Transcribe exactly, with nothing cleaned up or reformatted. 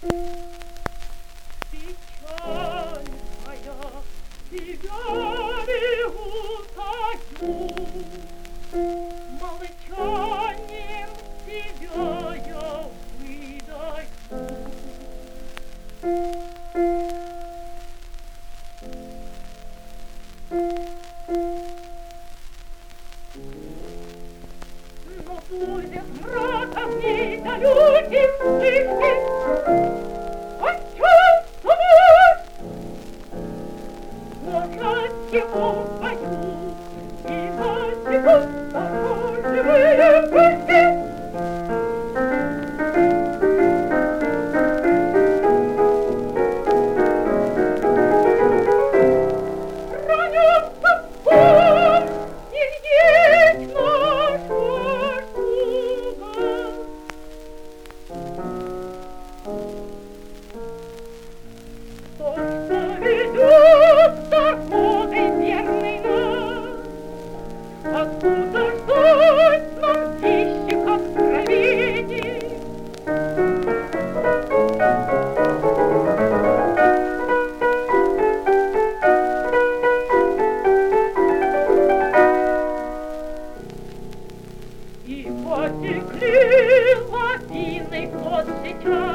Печаль моя, тебя не утаю, молчанием тебя я выдаю. Но будет мраком не далеким слышки, почувствуешь, может его пою, и насекут дорожевые пути. Ранятся пом, и есть наша друга. Кто ж поведет дорогой верной нас? Откуда ждать нам тихих откровений? И потекли лавиной вот сейчас